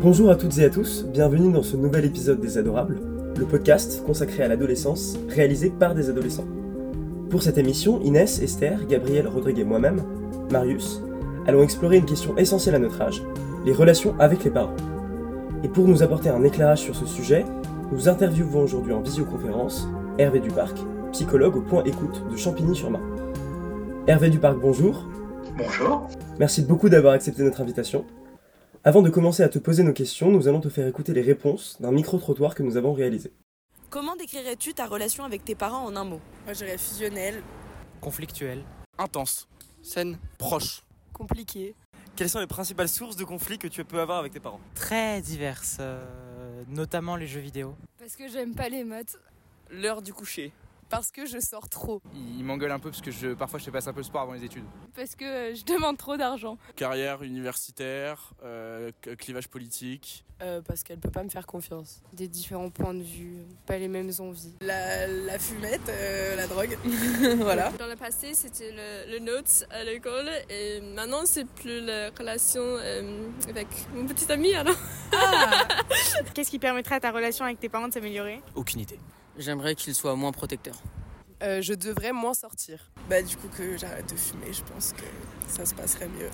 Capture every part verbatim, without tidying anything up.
Bonjour à toutes et à tous, bienvenue dans ce nouvel épisode des Adorables, le podcast consacré à l'adolescence, réalisé par des adolescents. Pour cette émission, Inès, Esther, Gabriel, Rodrigue et moi-même, Marius, allons explorer une question essentielle à notre âge, les relations avec les parents. Et pour nous apporter un éclairage sur ce sujet, nous interviewons aujourd'hui en visioconférence Hervé Duparc, psychologue au point écoute de Champigny-sur-Marne. Hervé Duparc, bonjour. Bonjour. Merci beaucoup d'avoir accepté notre invitation. Avant de commencer à te poser nos questions, nous allons te faire écouter les réponses d'un micro-trottoir que nous avons réalisé. Comment décrirais-tu ta relation avec tes parents en un mot ? Moi, je dirais fusionnel. Conflictuel. Intense. Saine. Proche. Compliqué. Quelles sont les principales sources de conflits que tu peux avoir avec tes parents ? Très diverses, euh, notamment les jeux vidéo. Parce que j'aime pas les maths. L'heure du coucher. Parce que je sors trop. Il m'engueule un peu parce que je, parfois je fais passer un peu le sport avant les études. Parce que euh, je demande trop d'argent. Carrière universitaire, euh, clivage politique. Euh, parce qu'elle peut pas me faire confiance. Des différents points de vue, pas les mêmes envies. La, la fumette, euh, la drogue, voilà. Dans le passé, c'était le, le notes à l'école et maintenant c'est plus la relation euh, avec mon petit ami alors. Ah. Qu'est-ce qui permettrait à ta relation avec tes parents de s'améliorer ? Aucune idée. J'aimerais qu'il soit moins protecteur. Euh, je devrais moins sortir. Bah du coup que j'arrête de fumer, je pense que ça se passerait mieux.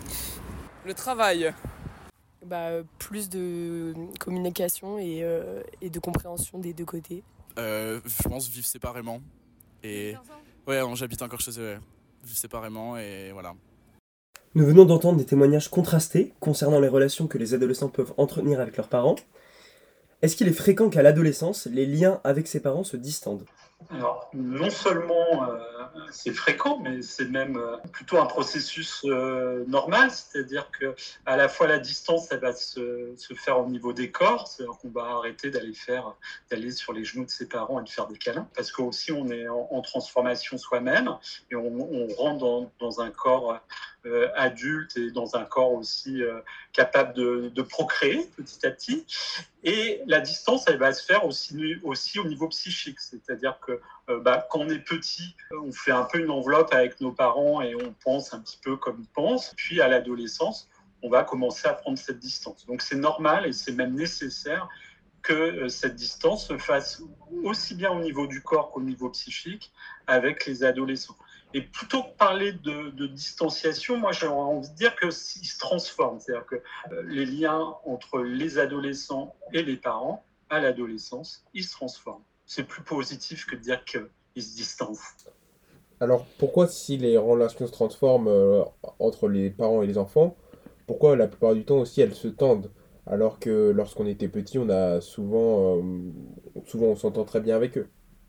Le travail. Bah plus de communication et, euh, et de compréhension des deux côtés. Euh, je pense vivre séparément. Et ouais, j'habite encore chez eux. Ouais. Vivre séparément et voilà. Nous venons d'entendre des témoignages contrastés concernant les relations que les adolescents peuvent entretenir avec leurs parents. Est-ce qu'il est fréquent qu'à l'adolescence, les liens avec ses parents se distendent ? Alors, non seulement euh, c'est fréquent, mais c'est même euh, plutôt un processus euh, normal, c'est-à-dire que à la fois la distance, elle va se, se faire au niveau des corps, c'est-à-dire qu'on va arrêter d'aller faire, d'aller sur les genoux de ses parents et de faire des câlins, parce qu'aussi on est en, en transformation soi-même et on, on rentre dans, dans un corps euh, adulte et dans un corps aussi euh, capable de, de procréer petit à petit. Et la distance, elle va se faire aussi, aussi au niveau psychique, c'est-à-dire que euh, bah, quand on est petit, on fait un peu une enveloppe avec nos parents et on pense un petit peu comme ils pensent. Puis à l'adolescence, on va commencer à prendre cette distance. Donc c'est normal et c'est même nécessaire que euh, cette distance se fasse aussi bien au niveau du corps qu'au niveau psychique avec les adolescents. Et plutôt que parler de, de distanciation, moi j'aurais envie de dire qu'ils se transforment. C'est-à-dire que euh, les liens entre les adolescents et les parents, à l'adolescence, ils se transforment. C'est plus positif que de dire qu'ils se distancent. Alors pourquoi, si les relations se transforment euh, entre les parents et les enfants, pourquoi la plupart du temps aussi elles se tendent ? Alors que lorsqu'on était petit, on a souvent, euh, souvent on s'entend très bien avec eux.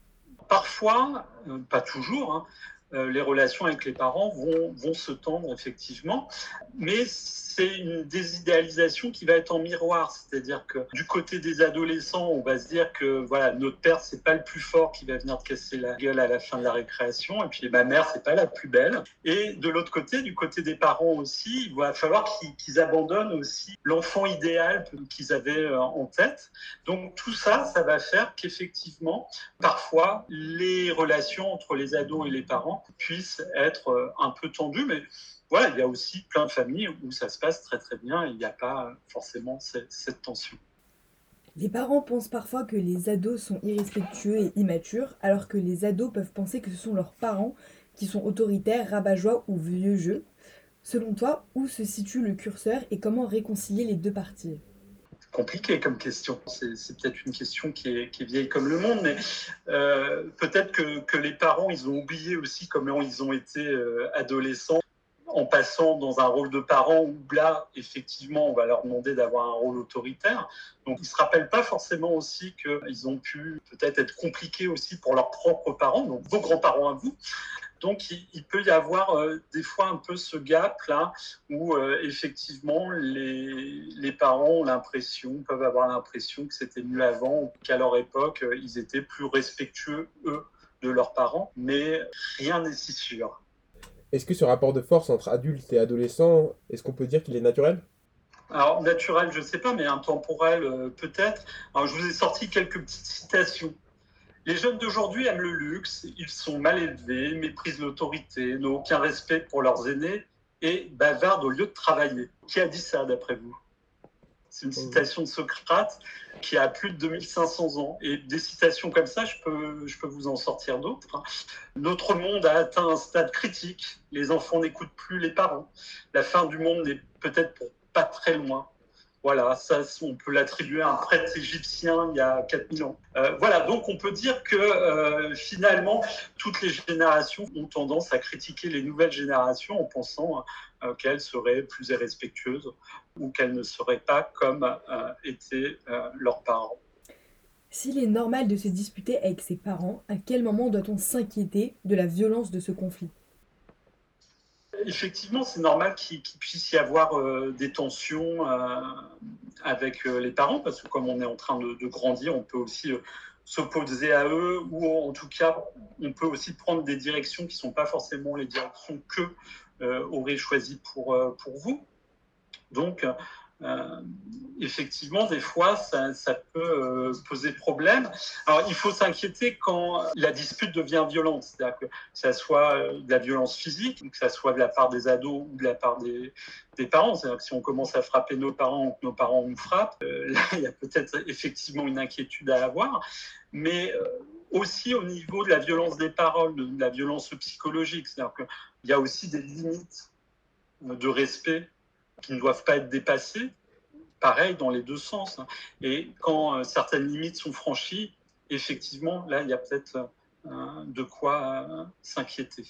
Parfois, euh, pas toujours, hein, euh, les relations avec les parents vont, vont se tendre effectivement, mais c'est une désidéalisation qui va être en miroir, c'est-à-dire que du côté des adolescents, on va se dire que voilà, notre père c'est pas le plus fort qui va venir te casser la gueule à la fin de la récréation, et puis ma mère c'est pas la plus belle. Et de l'autre côté, du côté des parents aussi, il va falloir qu'ils, qu'ils abandonnent aussi l'enfant idéal qu'ils avaient en tête. Donc tout ça, ça va faire qu'effectivement, parfois, les relations entre les ados et les parents puissent être un peu tendues, mais voilà, il y a aussi plein de familles où ça se passe très très bien et il n'y a pas forcément cette, cette tension. Les parents pensent parfois que les ados sont irrespectueux et immatures, alors que les ados peuvent penser que ce sont leurs parents qui sont autoritaires, rabat-joie ou vieux jeu. Selon toi, où se situe le curseur et comment réconcilier les deux parties ? Compliqué comme question. C'est, c'est peut-être une question qui est, qui est vieille comme le monde, mais euh, peut-être que, que les parents, ils ont oublié aussi comment ils ont été euh, adolescents, en passant dans un rôle de parent où là, effectivement, on va leur demander d'avoir un rôle autoritaire. Donc, ils ne se rappellent pas forcément aussi qu'ils ont pu peut-être être compliqués aussi pour leurs propres parents, donc vos grands-parents à vous. Donc, il, il peut y avoir euh, des fois un peu ce gap-là où, euh, effectivement, les, les parents ont l'impression, peuvent avoir l'impression que c'était mieux avant, qu'à leur époque, euh, ils étaient plus respectueux, eux, de leurs parents. Mais rien n'est si sûr. Est-ce que ce rapport de force entre adultes et adolescents, est-ce qu'on peut dire qu'il est naturel ? Alors, naturel, je ne sais pas, mais intemporel, euh, peut-être. Alors, je vous ai sorti quelques petites citations. Les jeunes d'aujourd'hui aiment le luxe, ils sont mal élevés, méprisent l'autorité, n'ont aucun respect pour leurs aînés et bavardent au lieu de travailler. Qui a dit ça, d'après vous ? C'est une citation de Socrate qui a plus de deux mille cinq cents ans. Et des citations comme ça, je peux, je peux vous en sortir d'autres. Notre monde a atteint un stade critique. Les enfants n'écoutent plus les parents. La fin du monde n'est peut-être pas très loin. Voilà, ça, on peut l'attribuer à un prêtre égyptien il y a quatre mille ans. Euh, voilà, donc on peut dire que euh, finalement, toutes les générations ont tendance à critiquer les nouvelles générations en pensant euh, qu'elles seraient plus irrespectueuses ou qu'elles ne seraient pas comme euh, étaient euh, leurs parents. S'il est normal de se disputer avec ses parents, à quel moment doit-on s'inquiéter de la violence de ce conflit ? Effectivement, c'est normal qu'il, qu'il puisse y avoir euh, des tensions euh, avec euh, les parents, parce que comme on est en train de, de grandir, on peut aussi euh, s'opposer à eux, ou en tout cas, on peut aussi prendre des directions qui ne sont pas forcément les directions que euh, auraient choisies pour, euh, pour vous. Donc, euh, effectivement, des fois, ça, ça peut euh, poser problème. Alors, il faut s'inquiéter quand la dispute devient violente, c'est-à-dire que ça soit euh, de la violence physique, que ça soit de la part des ados ou de la part des, des parents. C'est-à-dire que si on commence à frapper nos parents ou que nos parents nous frappent, euh, là, il y a peut-être effectivement une inquiétude à avoir. Mais euh, aussi au niveau de la violence des paroles, de, de la violence psychologique, c'est-à-dire qu'il y a aussi des limites de respect qui ne doivent pas être dépassées, pareil dans les deux sens. Et quand euh, certaines limites sont franchies, effectivement, là, il y a peut-être euh, de quoi euh, s'inquiéter.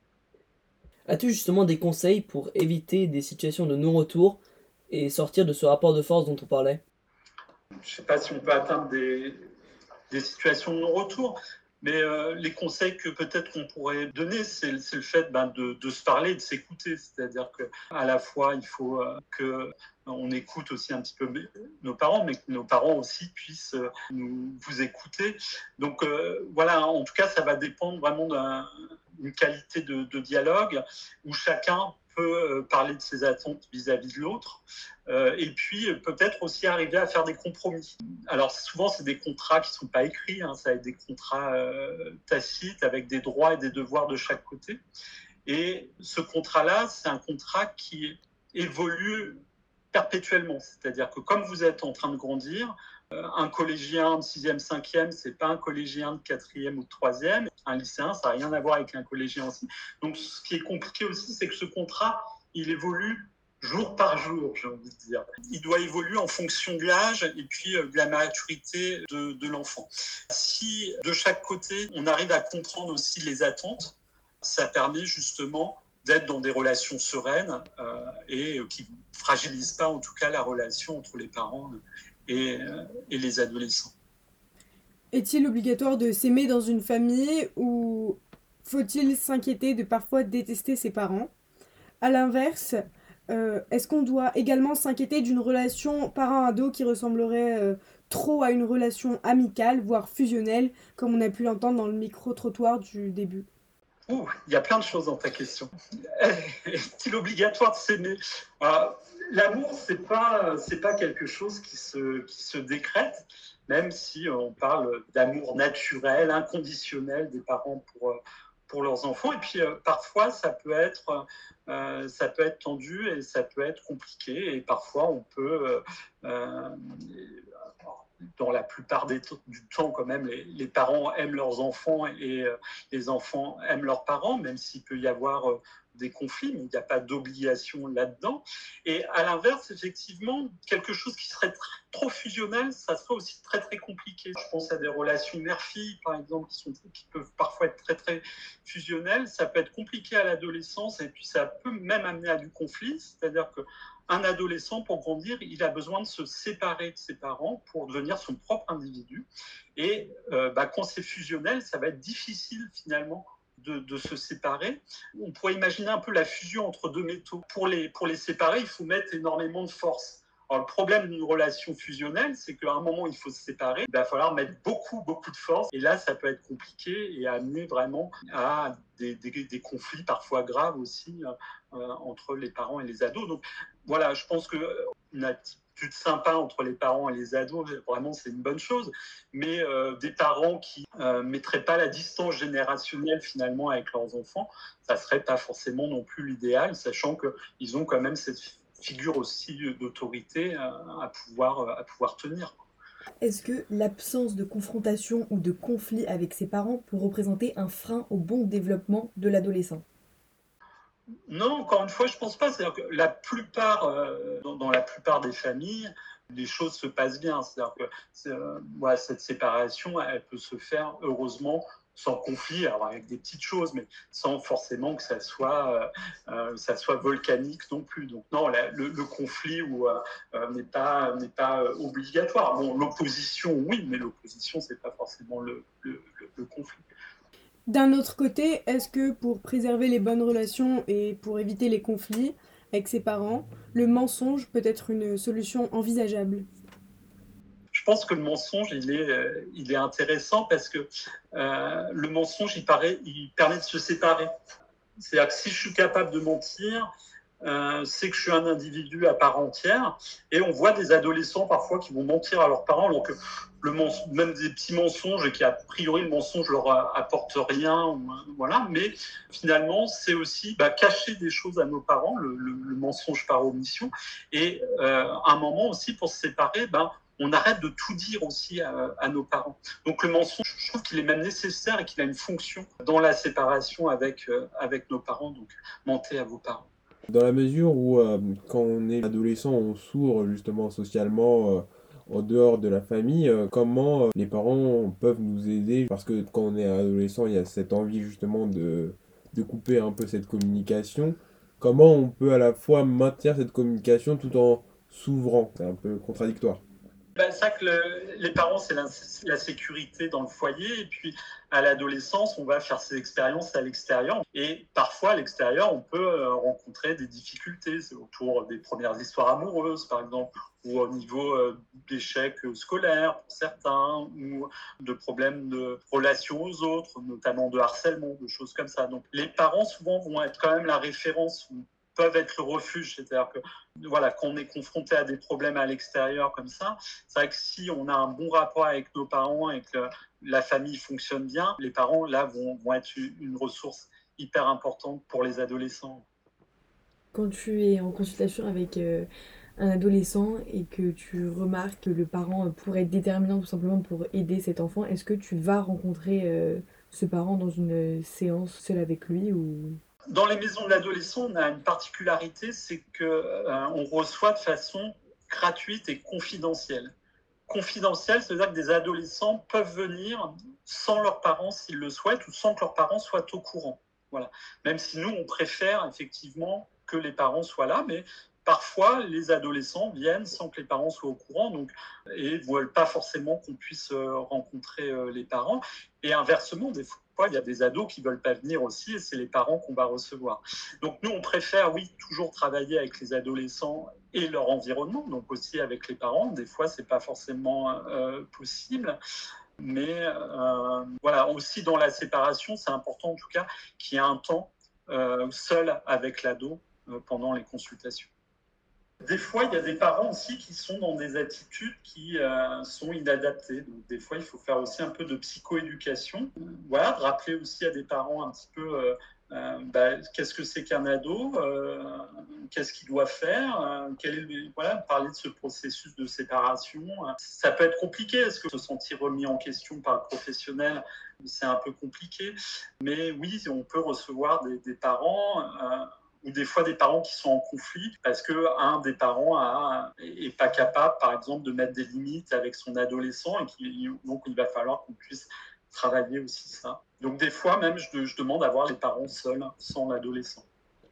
As-tu justement des conseils pour éviter des situations de non-retour et sortir de ce rapport de force dont on parlait ? Je ne sais pas si on peut atteindre des, des situations de non-retour, mais euh, les conseils que peut-être qu'on pourrait donner, c'est, c'est le fait ben, de, de se parler, de s'écouter. C'est-à-dire qu'à la fois, il faut euh, qu'on écoute aussi un petit peu nos parents, mais que nos parents aussi puissent euh, nous, vous écouter. Donc euh, voilà, en tout cas, ça va dépendre vraiment d'une qualité de, de dialogue où chacun peut parler de ses attentes vis-à-vis de l'autre euh, et puis peut-être aussi arriver à faire des compromis. Alors souvent c'est des contrats qui ne sont pas écrits, hein, ça va être des contrats euh, tacites avec des droits et des devoirs de chaque côté. Et ce contrat-là, c'est un contrat qui évolue perpétuellement, c'est-à-dire que comme vous êtes en train de grandir, un collégien de sixième, cinquième, c'est pas un collégien de quatrième ou de troisième. Un lycéen, ça n'a rien à voir avec un collégien aussi. Donc, ce qui est compliqué aussi, c'est que ce contrat, il évolue jour par jour, j'ai envie de dire. Il doit évoluer en fonction de l'âge et puis de la maturité de, de l'enfant. Si, de chaque côté, on arrive à comprendre aussi les attentes, ça permet justement d'être dans des relations sereines euh, et qui ne fragilisent pas, en tout cas, la relation entre les parents Et, et les adolescents. Est-il obligatoire de s'aimer dans une famille ou faut-il s'inquiéter de parfois détester ses parents ? À l'inverse, euh, est-ce qu'on doit également s'inquiéter d'une relation parent-ado qui ressemblerait euh, trop à une relation amicale, voire fusionnelle, comme on a pu l'entendre dans le micro-trottoir du début ? Ouh, il y a plein de choses dans ta question. Est-il obligatoire de s'aimer ? Alors, l'amour, c'est pas, c'est pas quelque chose qui se, qui se décrète, même si on parle d'amour naturel, inconditionnel des parents pour, pour leurs enfants. Et puis, euh, parfois, ça peut être, euh, ça peut être tendu et ça peut être compliqué. Et parfois, on peut... Euh, dans la plupart des t- du temps, quand même, les, les parents aiment leurs enfants et euh, les enfants aiment leurs parents, même s'il peut y avoir euh, des conflits, mais il n'y a pas d'obligation là-dedans. Et à l'inverse, effectivement, quelque chose qui serait tr- trop fusionnel, ça serait aussi très, très compliqué. Je pense à des relations mère-fille, par exemple, qui, sont, qui peuvent parfois être très, très fusionnelles. Ça peut être compliqué à l'adolescence et puis ça peut même amener à du conflit, c'est-à-dire que un adolescent, pour grandir, il a besoin de se séparer de ses parents pour devenir son propre individu. Et euh, bah, quand c'est fusionnel, ça va être difficile finalement de, de se séparer. On pourrait imaginer un peu la fusion entre deux métaux. Pour les, pour les séparer, il faut mettre énormément de force. Alors, le problème d'une relation fusionnelle, c'est qu'à un moment, il faut se séparer. Il va falloir mettre beaucoup, beaucoup de force. Et là, ça peut être compliqué et amener vraiment à des, des, des conflits parfois graves aussi euh, entre les parents et les ados. Donc, voilà, je pense qu'une attitude sympa entre les parents et les ados, vraiment, c'est une bonne chose. Mais euh, des parents qui ne euh, mettraient pas la distance générationnelle, finalement, avec leurs enfants, ça ne serait pas forcément non plus l'idéal, sachant qu'ils ont quand même cette figure aussi d'autorité à pouvoir, à pouvoir tenir. Est-ce que l'absence de confrontation ou de conflit avec ses parents peut représenter un frein au bon développement de l'adolescent ? Non, encore une fois, je ne pense pas. C'est-à-dire que la plupart, euh, dans, dans la plupart des familles, les choses se passent bien. C'est-à-dire que c'est, euh, voilà, cette séparation, elle peut se faire heureusement sans conflit, alors avec des petites choses, mais sans forcément que ça soit, euh, ça soit volcanique non plus. Donc non, la, le, le conflit où, euh, n'est pas, n'est pas obligatoire. Bon, l'opposition, oui, mais l'opposition, c'est pas forcément le, le, le, le conflit. D'un autre côté, est-ce que pour préserver les bonnes relations et pour éviter les conflits avec ses parents, le mensonge peut être une solution envisageable ? Je pense que le mensonge, il est, euh, il est intéressant parce que euh, le mensonge, il, paraît, il permet de se séparer. C'est-à-dire que si je suis capable de mentir, euh, c'est que je suis un individu à part entière. Et on voit des adolescents parfois qui vont mentir à leurs parents, alors que le mens- même des petits mensonges, qui a priori le mensonge leur apporte rien, ou, voilà. Mais finalement, c'est aussi bah, cacher des choses à nos parents, le, le, le mensonge par omission. Et euh, à un moment aussi, pour se séparer, bah, on arrête de tout dire aussi à, à nos parents. Donc le mensonge, je trouve qu'il est même nécessaire et qu'il a une fonction dans la séparation avec, euh, avec nos parents. Donc mentez à vos parents. Dans la mesure où, euh, quand on est adolescent, on s'ouvre justement socialement euh, en dehors de la famille, euh, comment euh, les parents peuvent nous aider? Parce que quand on est adolescent, il y a cette envie justement de, de couper un peu cette communication. Comment on peut à la fois maintenir cette communication tout en s'ouvrant? C'est un peu contradictoire. Ben, c'est ça que le, les parents, c'est la, la sécurité dans le foyer. Et puis, à l'adolescence, on va faire ses expériences à l'extérieur. Et parfois, à l'extérieur, on peut euh, rencontrer des difficultés. C'est autour des premières histoires amoureuses, par exemple, ou au niveau euh, d'échecs scolaires pour certains, ou de problèmes de relation aux autres, notamment de harcèlement, de choses comme ça. Donc, les parents, souvent, vont être quand même la référence, peuvent être le refuge, c'est-à-dire que voilà, quand on est confronté à des problèmes à l'extérieur comme ça, c'est vrai que si on a un bon rapport avec nos parents et que la famille fonctionne bien, les parents là vont, vont être une ressource hyper importante pour les adolescents. Quand tu es en consultation avec euh, un adolescent et que tu remarques que le parent pourrait être déterminant tout simplement pour aider cet enfant, est-ce que tu vas rencontrer euh, ce parent dans une séance seule avec lui ou... Dans les maisons de l'adolescent, on a une particularité, c'est qu'on euh, reçoit de façon gratuite et confidentielle. Confidentielle, c'est-à-dire que des adolescents peuvent venir sans leurs parents s'ils le souhaitent ou sans que leurs parents soient au courant. Voilà. Même si nous, on préfère effectivement que les parents soient là, mais parfois, les adolescents viennent sans que les parents soient au courant donc, et ne veulent pas forcément qu'on puisse euh, rencontrer euh, les parents. Et inversement, des fois, il y a des ados qui ne veulent pas venir aussi et c'est les parents qu'on va recevoir. Donc nous, on préfère, oui, toujours travailler avec les adolescents et leur environnement, donc aussi avec les parents. Des fois, ce n'est pas forcément euh, possible. Mais euh, voilà, aussi dans la séparation, c'est important en tout cas qu'il y ait un temps euh, seul avec l'ado euh, pendant les consultations. Des fois, il y a des parents aussi qui sont dans des attitudes qui euh, sont inadaptées. Donc, des fois, il faut faire aussi un peu de psychoéducation. Voilà, de rappeler aussi à des parents un petit peu euh, euh, bah, qu'est-ce que c'est qu'un ado, euh, qu'est-ce qu'il doit faire, euh, quel est le, voilà, parler de ce processus de séparation. Ça peut être compliqué, est-ce que se sentir remis en question par le professionnel, c'est un peu compliqué. Mais oui, on peut recevoir des, des parents... Euh, ou des fois des parents qui sont en conflit parce qu'un des parents n'est pas capable, par exemple, de mettre des limites avec son adolescent et qui, donc il va falloir qu'on puisse travailler aussi ça. Donc des fois même, je, je demande à voir les parents seuls, sans l'adolescent.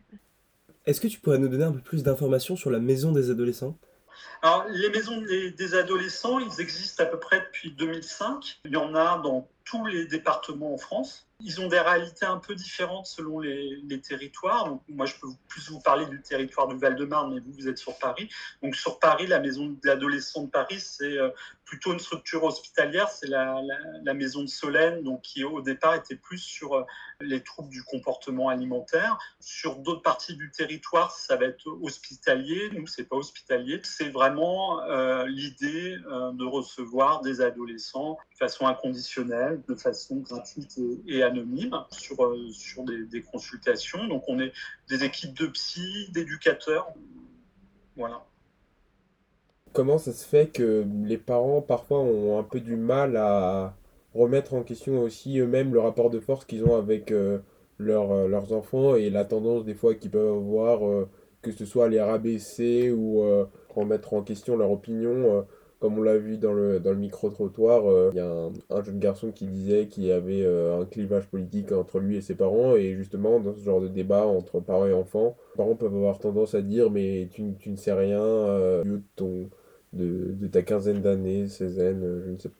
Est-ce que tu pourrais nous donner un peu plus d'informations sur la maison des adolescents ? Alors, les maisons des, des adolescents, ils existent à peu près depuis deux mille cinq. Il y en a dans tous les départements en France. Ils ont des réalités un peu différentes selon les, les territoires. Donc, moi, je peux plus vous parler du territoire du Val-de-Marne, mais vous, vous êtes sur Paris. Donc, sur Paris, la maison de l'adolescent de Paris, c'est plutôt une structure hospitalière. C'est la, la, la maison de Solène, donc, qui au départ était plus sur les troubles du comportement alimentaire. Sur d'autres parties du territoire, ça va être hospitalier. Nous, c'est pas hospitalier. C'est vraiment euh, l'idée euh, de recevoir des adolescents de façon inconditionnelle, de façon gratuite et, et anonyme sur, euh, sur des, des consultations. Donc, on est des équipes de psy, d'éducateurs. Voilà. Comment ça se fait que les parents parfois ont un peu du mal à remettre en question aussi eux-mêmes le rapport de force qu'ils ont avec euh, leurs, euh, leurs enfants et la tendance des fois qu'ils peuvent avoir, euh, que ce soit à les rabaisser ou euh, remettre en question leur opinion, euh, comme on l'a vu dans le, dans le micro-trottoir, euh, il y a un, un jeune garçon qui disait qu'il y avait euh, un clivage politique entre lui et ses parents, et justement dans ce genre de débat entre parents et enfants, les parents peuvent avoir tendance à dire mais tu, tu ne sais rien, euh, du haut de ton de, de ta quinzaine d'années, seizaine, euh, je ne sais pas.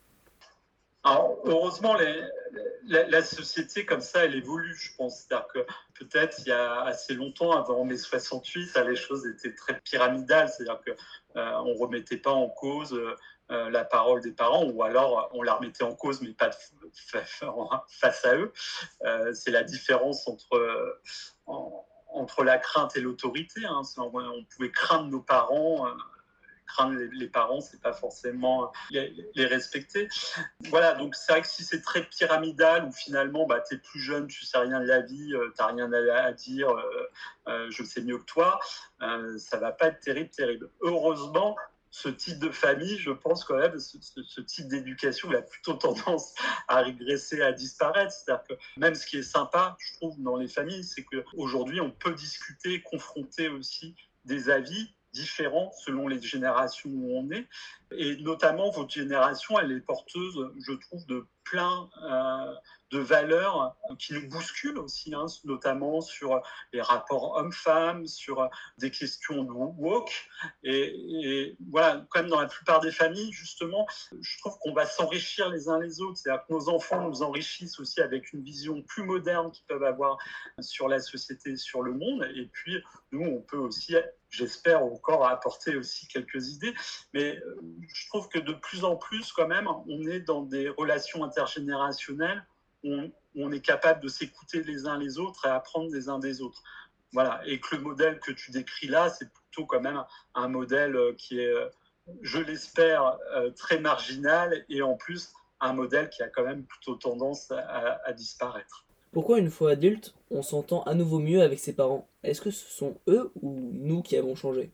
Alors, heureusement, les, la, la société comme ça, elle évolue, je pense. C'est-à-dire que peut-être il y a assez longtemps, avant mai soixante-huit, ça, les choses étaient très pyramidales. C'est-à-dire qu'on euh, ne remettait pas en cause euh, la parole des parents, ou alors on la remettait en cause, mais pas de, face à eux. Euh, c'est la différence entre, euh, en, entre la crainte et l'autorité. Hein. On, on pouvait craindre nos parents. Euh, craindre les, les parents, c'est pas forcément les, les respecter. Voilà, donc c'est vrai que si c'est très pyramidal, où finalement, bah, t'es plus jeune, tu sais rien de la vie, euh, t'as rien à, à dire, euh, euh, je sais mieux que toi, euh, ça va pas être terrible, terrible. Heureusement, ce type de famille, je pense quand même, ce, ce, ce type d'éducation, il a plutôt tendance à régresser, à disparaître. C'est-à-dire que même ce qui est sympa, je trouve, dans les familles, c'est qu'aujourd'hui, on peut discuter, confronter aussi des avis différents selon les générations où on est. Et notamment, votre génération, elle est porteuse, je trouve, de plein euh, de valeurs qui nous bousculent aussi, hein, notamment sur les rapports hommes-femmes, sur des questions de woke. Et, et voilà, comme dans la plupart des familles, justement, je trouve qu'on va s'enrichir les uns les autres. C'est-à-dire que nos enfants nous enrichissent aussi avec une vision plus moderne qu'ils peuvent avoir sur la société, sur le monde. Et puis, nous, on peut aussi, j'espère encore, apporter aussi quelques idées. Mais je trouve que de plus en plus, quand même, on est dans des relations intergénérationnelles où on, où on est capable de s'écouter les uns les autres et apprendre des uns des autres. Voilà. Et que le modèle que tu décris là, c'est plutôt quand même un modèle qui est, je l'espère, très marginal et en plus un modèle qui a quand même plutôt tendance à, à disparaître. Pourquoi une fois adulte, on s'entend à nouveau mieux avec ses parents? Est-ce que ce sont eux ou nous qui avons changé?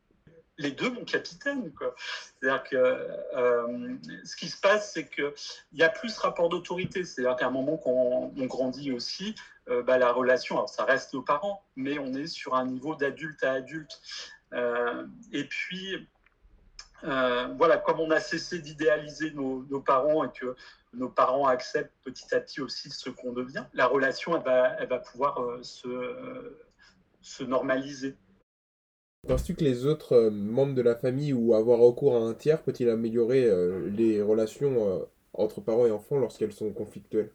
Les deux, mon capitaine, quoi. C'est-à-dire que euh, ce qui se passe, c'est qu'il y a plus rapport d'autorité. C'est-à-dire qu'à un moment qu'on on grandit aussi, euh, bah, la relation, alors ça reste nos parents, mais on est sur un niveau d'adulte à adulte. Euh, et puis, euh, voilà, comme on a cessé d'idéaliser nos, nos parents et que nos parents acceptent petit à petit aussi ce qu'on devient, la relation, elle va, elle va pouvoir euh, se, euh, se normaliser. Penses-tu que les autres euh, membres de la famille ou avoir recours à un tiers peut-il améliorer euh, les relations euh, entre parents et enfants lorsqu'elles sont conflictuelles?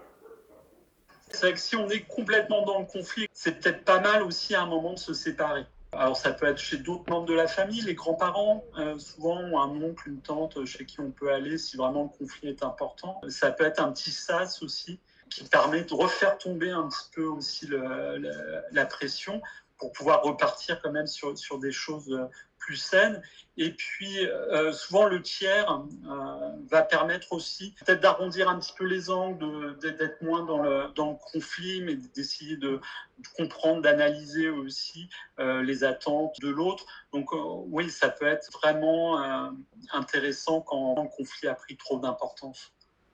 C'est vrai que si on est complètement dans le conflit, c'est peut-être pas mal aussi à un moment de se séparer. Alors ça peut être chez d'autres membres de la famille, les grands-parents, euh, souvent ont un oncle, une tante chez qui on peut aller si vraiment le conflit est important. Ça peut être un petit sas aussi qui permet de refaire tomber un petit peu aussi le, le, la pression pour pouvoir repartir quand même sur, sur des choses plus saines. Et puis, euh, souvent, le tiers euh, va permettre aussi peut-être d'arrondir un petit peu les angles, de, d'être moins dans le, dans le conflit, mais d'essayer de, de comprendre, d'analyser aussi euh, les attentes de l'autre. Donc, euh, oui, ça peut être vraiment euh, intéressant quand le conflit a pris trop d'importance.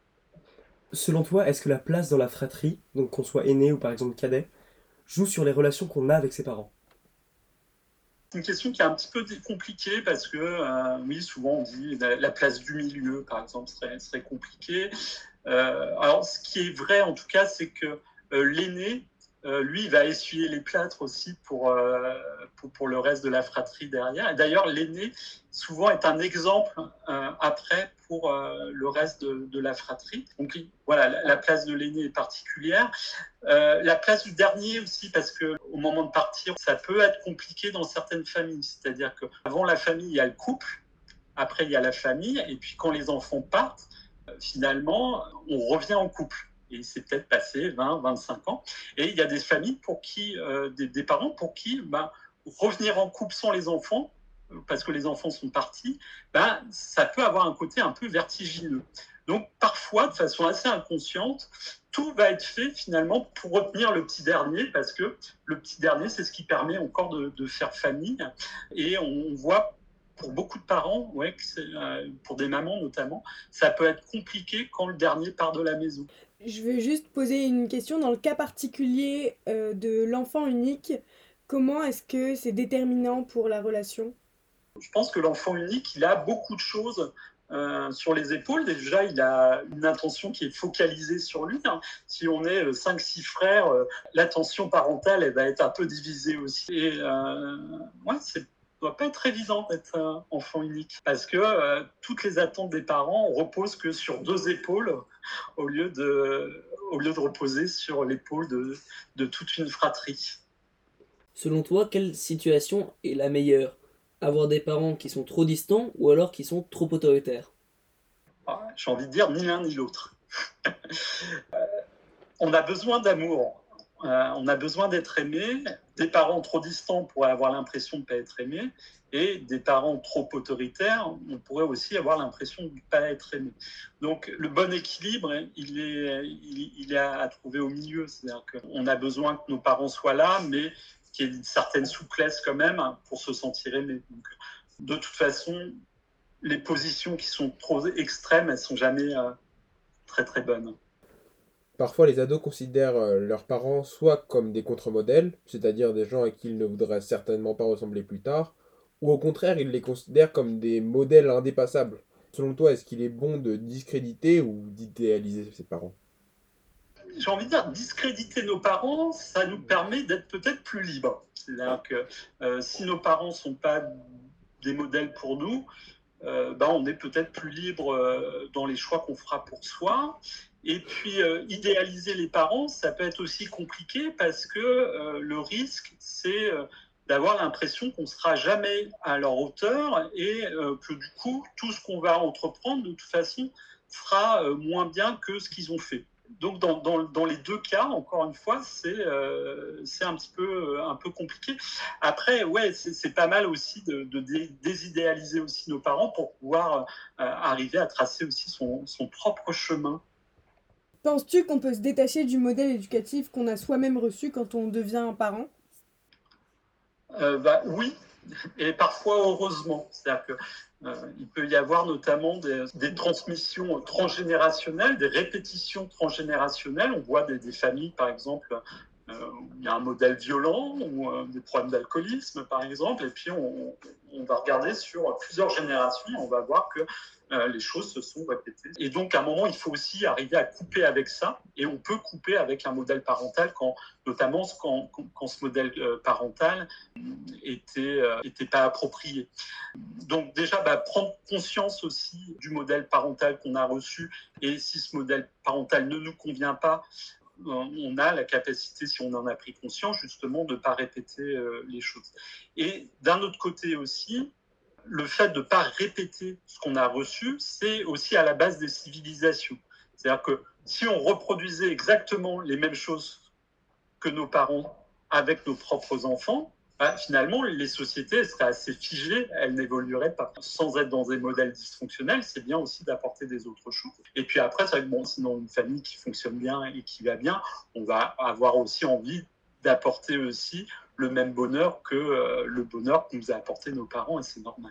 Selon toi, est-ce que la place dans la fratrie, donc qu'on soit aîné ou par exemple cadet, joue sur les relations qu'on a avec ses parents? C'est une question qui est un petit peu compliquée parce que, euh, oui, souvent on dit la, la place du milieu, par exemple, serait, serait compliquée. Euh, alors, ce qui est vrai, en tout cas, c'est que euh, l'aîné, euh, lui, il va essuyer les plâtres aussi pour, euh, pour, pour le reste de la fratrie derrière. Et d'ailleurs, l'aîné, souvent, est un exemple euh, après pour euh, le reste de, de la fratrie. Donc, voilà, la, la place de l'aîné est particulière. Euh, la place du dernier aussi, parce qu'au moment de partir, ça peut être compliqué dans certaines familles. C'est-à-dire qu'avant la famille, il y a le couple, après, il y a la famille, et puis quand les enfants partent, finalement, on revient en couple. Et c'est peut-être passé vingt, vingt-cinq ans. Et il y a des familles pour qui, euh, des, des parents pour qui, ben, revenir en couple sans les enfants, parce que les enfants sont partis, ben, ça peut avoir un côté un peu vertigineux. Donc, parfois, de façon assez inconsciente, tout va être fait finalement pour retenir le petit dernier, parce que le petit dernier, c'est ce qui permet encore de, de faire famille. Et on voit pour beaucoup de parents, ouais, que c'est, euh, pour des mamans notamment, ça peut être compliqué quand le dernier part de la maison. Je veux juste poser une question dans le cas particulier euh, de l'enfant unique. Comment est-ce que c'est déterminant pour la relation ? Je pense que l'enfant unique, il a beaucoup de choses euh, sur les épaules. Déjà, il a une attention qui est focalisée sur lui. Hein. Si on est euh, cinq six frères, euh, l'attention parentale, elle va être un peu divisée aussi. Et euh, ouais, c'est ne doit pas être évident d'être un enfant unique, parce que euh, toutes les attentes des parents reposent que sur deux épaules au lieu de, au lieu de reposer sur l'épaule de, de toute une fratrie. Selon toi, quelle situation est la meilleure ? Avoir des parents qui sont trop distants ou alors qui sont trop autoritaires ? Ah, j'ai envie de dire ni l'un ni l'autre. euh, on a besoin d'amour. Euh, on a besoin d'être aimé. Des parents trop distants pourraient avoir l'impression de ne pas être aimés, et des parents trop autoritaires, on pourrait aussi avoir l'impression de ne pas être aimé. Donc le bon équilibre, il est, il, il est à trouver au milieu. C'est-à-dire qu'on a besoin que nos parents soient là, mais qu'il y ait une certaine souplesse quand même pour se sentir aimé. Donc, de toute façon, les positions qui sont trop extrêmes, elles ne sont jamais euh, très très bonnes. Parfois, les ados considèrent euh, leurs parents soit comme des contre-modèles, c'est-à-dire des gens à qui ils ne voudraient certainement pas ressembler plus tard, ou au contraire, ils les considèrent comme des modèles indépassables. Selon toi, est-ce qu'il est bon de discréditer ou d'idéaliser ses parents ? J'ai envie de dire, discréditer nos parents, ça nous permet d'être peut-être plus libres. C'est-à-dire que euh, si nos parents ne sont pas des modèles pour nous, euh, ben on est peut-être plus libre euh, dans les choix qu'on fera pour soi. Et puis, euh, idéaliser les parents, ça peut être aussi compliqué parce que euh, le risque, c'est euh, d'avoir l'impression qu'on ne sera jamais à leur hauteur et euh, que du coup, tout ce qu'on va entreprendre, de toute façon, sera euh, moins bien que ce qu'ils ont fait. Donc, dans, dans, dans les deux cas, encore une fois, c'est, euh, c'est un petit peu, un peu compliqué. Après, ouais, c'est, c'est pas mal aussi de, de dé, désidéaliser aussi nos parents pour pouvoir euh, arriver à tracer aussi son, son propre chemin. Penses-tu qu'on peut se détacher du modèle éducatif qu'on a soi-même reçu quand on devient un parent ? euh, bah, Oui, et parfois heureusement. C'est-à-dire que Euh, il peut y avoir notamment des, des transmissions transgénérationnelles, des répétitions transgénérationnelles. On voit des, des familles, par exemple, euh, où il y a un modèle violent ou euh, des problèmes d'alcoolisme, par exemple, et puis on, on va regarder sur plusieurs générations et on va voir que euh, les choses se sont répétées. Et donc, à un moment, il faut aussi arriver à couper avec ça, et on peut couper avec un modèle parental, quand, notamment quand, quand, quand ce modèle euh, parental était, euh, était pas approprié. Donc déjà, bah, prendre conscience aussi du modèle parental qu'on a reçu, et si ce modèle parental ne nous convient pas, on a la capacité, si on en a pris conscience, justement, de ne pas répéter euh, les choses. Et d'un autre côté aussi, le fait de ne pas répéter ce qu'on a reçu, c'est aussi à la base des civilisations. C'est-à-dire que si on reproduisait exactement les mêmes choses que nos parents avec nos propres enfants, bah, finalement, les sociétés seraient assez figées, elles n'évolueraient pas. Sans être dans des modèles dysfonctionnels, c'est bien aussi d'apporter des autres choses. Et puis après, c'est vrai que bon, sinon, une famille qui fonctionne bien et qui va bien, on va avoir aussi envie d'apporter aussi le même bonheur que euh, le bonheur que nous a apporté nos parents, et c'est normal.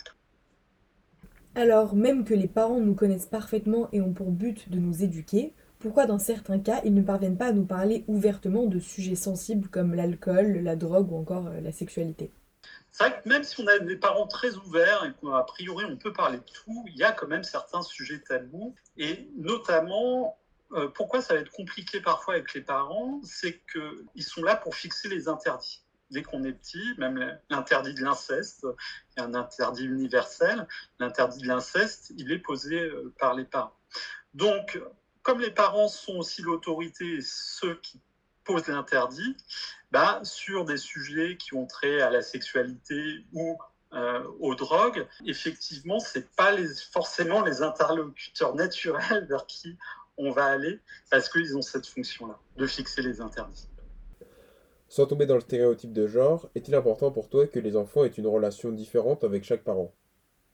Alors, même que les parents nous connaissent parfaitement et ont pour but de nous éduquer, pourquoi dans certains cas, ils ne parviennent pas à nous parler ouvertement de sujets sensibles comme l'alcool, la drogue ou encore euh, la sexualité ? C'est vrai que même si on a des parents très ouverts et qu'a priori on peut parler de tout, il y a quand même certains sujets tabous. Et notamment, euh, pourquoi ça va être compliqué parfois avec les parents, c'est qu'ils sont là pour fixer les interdits. Dès qu'on est petit, même l'interdit de l'inceste, il y a un interdit universel, l'interdit de l'inceste, il est posé euh, par les parents. Donc, comme les parents sont aussi l'autorité et ceux qui posent l'interdit, bah, sur des sujets qui ont trait à la sexualité ou euh, aux drogues, effectivement, ce n'est pas les, forcément les interlocuteurs naturels vers qui on va aller, parce qu'ils ont cette fonction-là, de fixer les interdits. Sans tomber dans le stéréotype de genre, est-il important pour toi que les enfants aient une relation différente avec chaque parent ?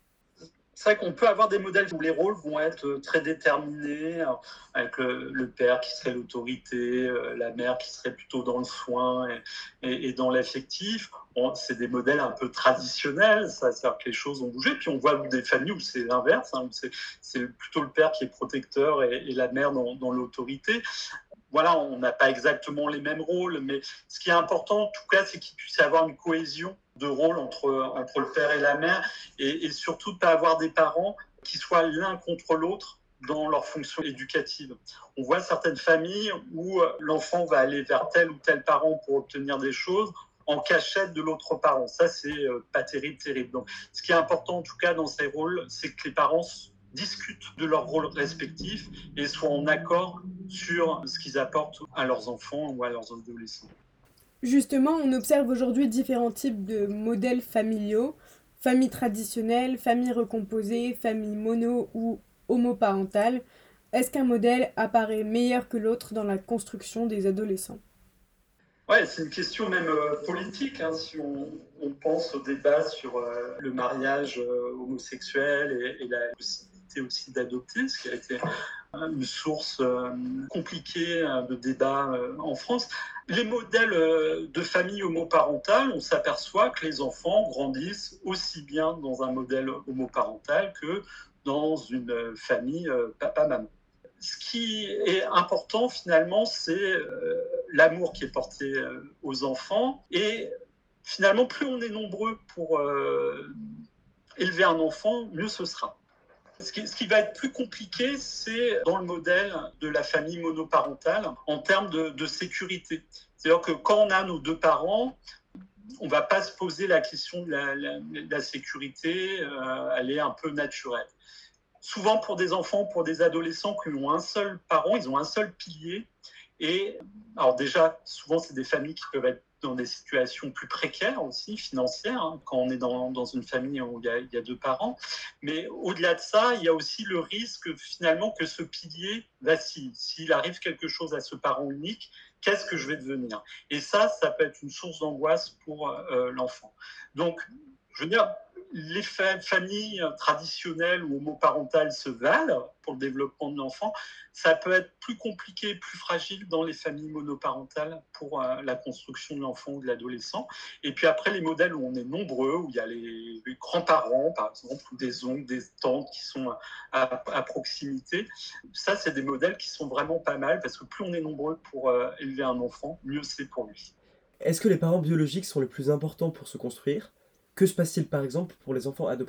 C'est vrai qu'on peut avoir des modèles où les rôles vont être très déterminés, avec le, le père qui serait l'autorité, la mère qui serait plutôt dans le soin et, et, et dans l'affectif. Bon, c'est des modèles un peu traditionnels, ça, c'est-à-dire que les choses ont bougé. Puis on voit des familles où c'est l'inverse, hein, où c'est, c'est plutôt le père qui est protecteur et, et la mère dans, dans l'autorité. Voilà, on n'a pas exactement les mêmes rôles, mais ce qui est important, en tout cas, c'est qu'il puisse y avoir une cohésion de rôle entre, entre le père et la mère, et, et surtout de ne pas avoir des parents qui soient l'un contre l'autre dans leur fonction éducative. On voit certaines familles où l'enfant va aller vers tel ou tel parent pour obtenir des choses en cachette de l'autre parent. Ça, c'est pas terrible, terrible. Donc, ce qui est important, en tout cas, dans ces rôles, c'est que les parents discutent de leurs rôles respectifs et soient en accord sur ce qu'ils apportent à leurs enfants ou à leurs adolescents. Justement, on observe aujourd'hui différents types de modèles familiaux, famille traditionnelle, famille recomposée, famille mono ou homoparentale. Est-ce qu'un modèle apparaît meilleur que l'autre dans la construction des adolescents ? Ouais, c'est une question même euh, politique, hein, si on, on pense au débat sur euh, le mariage euh, homosexuel et, et la possibilité aussi d'adopter, ce qui a été une source euh, compliquée euh, de débat euh, en France. Les modèles euh, de famille homoparentale, on s'aperçoit que les enfants grandissent aussi bien dans un modèle homoparental que dans une famille euh, papa-maman. Ce qui est important finalement, c'est euh, l'amour qui est porté euh, aux enfants. Et finalement, plus on est nombreux pour euh, élever un enfant, mieux ce sera. Ce qui, ce qui va être plus compliqué, c'est dans le modèle de la famille monoparentale en termes de, de sécurité. C'est-à-dire que quand on a nos deux parents, on ne va pas se poser la question de la, la, de la sécurité, euh, elle est un peu naturelle. Souvent pour des enfants, pour des adolescents qui ont un seul parent, ils ont un seul pilier. Et alors déjà, souvent c'est des familles qui peuvent être dans des situations plus précaires aussi, financières, hein, quand on est dans, dans une famille où il y, a, il y a deux parents. Mais au-delà de ça, il y a aussi le risque finalement que ce pilier vacille. S'il arrive quelque chose à ce parent unique, qu'est-ce que je vais devenir ? Et ça, ça peut être une source d'angoisse pour euh, l'enfant. Donc, je veux dire, les fa- familles traditionnelles ou homoparentales se valent pour le développement de l'enfant. Ça peut être plus compliqué, plus fragile dans les familles monoparentales pour euh, la construction de l'enfant ou de l'adolescent. Et puis après, les modèles où on est nombreux, où il y a les, les grands-parents, par exemple, ou des oncles, des tantes qui sont à, à proximité. Ça, c'est des modèles qui sont vraiment pas mal, parce que plus on est nombreux pour euh, élever un enfant, mieux c'est pour lui. Est-ce que les parents biologiques sont les plus importants pour se construire ? Que se passe-t-il par exemple pour les enfants adoptés ?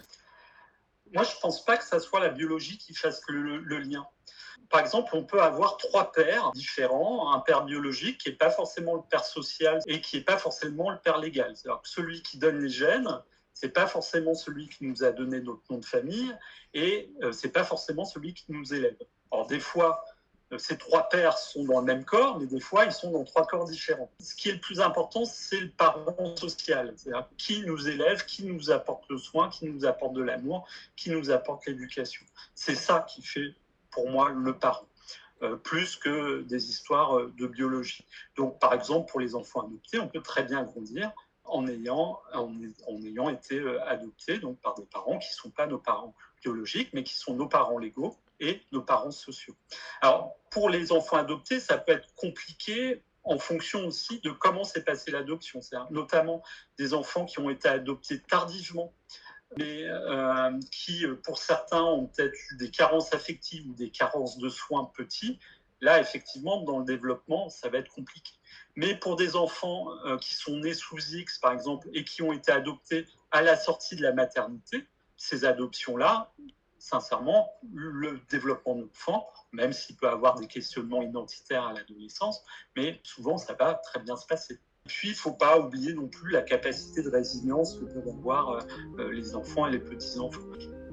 Moi, je ne pense pas que ça soit la biologie qui fasse le, le, le lien. Par exemple, on peut avoir trois pères différents, un père biologique qui n'est pas forcément le père social et qui n'est pas forcément le père légal. C'est-à-dire que celui qui donne les gènes, ce n'est pas forcément celui qui nous a donné notre nom de famille et euh, ce n'est pas forcément celui qui nous élève. Alors des fois, ces trois pères sont dans le même corps, mais des fois, ils sont dans trois corps différents. Ce qui est le plus important, c'est le parent social, c'est-à-dire qui nous élève, qui nous apporte le soin, qui nous apporte de l'amour, qui nous apporte l'éducation. C'est ça qui fait, pour moi, le parent, euh, plus que des histoires de biologie. Donc, par exemple, pour les enfants adoptés, on peut très bien grandir en ayant, en, en ayant été adoptés donc, par des parents qui ne sont pas nos parents biologiques, mais qui sont nos parents légaux et nos parents sociaux. Alors, pour les enfants adoptés, ça peut être compliqué en fonction aussi de comment s'est passée l'adoption. C'est-à-dire notamment des enfants qui ont été adoptés tardivement, mais euh, qui, pour certains, ont peut-être eu des carences affectives ou des carences de soins petits. Là, effectivement, dans le développement, ça va être compliqué. Mais pour des enfants euh, qui sont nés sous X, par exemple, et qui ont été adoptés à la sortie de la maternité, ces adoptions-là, sincèrement, le développement de l'enfant, même s'il peut avoir des questionnements identitaires à l'adolescence, mais souvent, ça va très bien se passer. Puis, il ne faut pas oublier non plus la capacité de résilience que peuvent avoir euh, les enfants et les petits-enfants.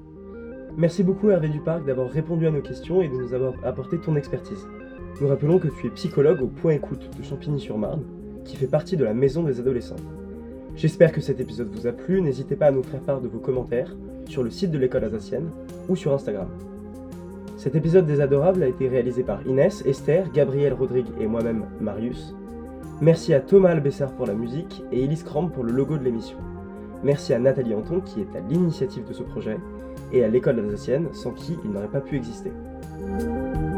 Merci beaucoup Hervé Duparc d'avoir répondu à nos questions et de nous avoir apporté ton expertise. Nous rappelons que tu es psychologue au Point Écoute de Champigny-sur-Marne, qui fait partie de la Maison des Adolescents. J'espère que cet épisode vous a plu, n'hésitez pas à nous faire part de vos commentaires sur le site de l'école alsacienne ou sur Instagram. Cet épisode des Adorables a été réalisé par Inès, Esther, Gabriel Rodrigue et moi-même, Marius. Merci à Thomas Albessard pour la musique et Elise Cramp pour le logo de l'émission. Merci à Nathalie Anton qui est à l'initiative de ce projet. et à l'école alsacienne, sans qui il n'aurait pas pu exister.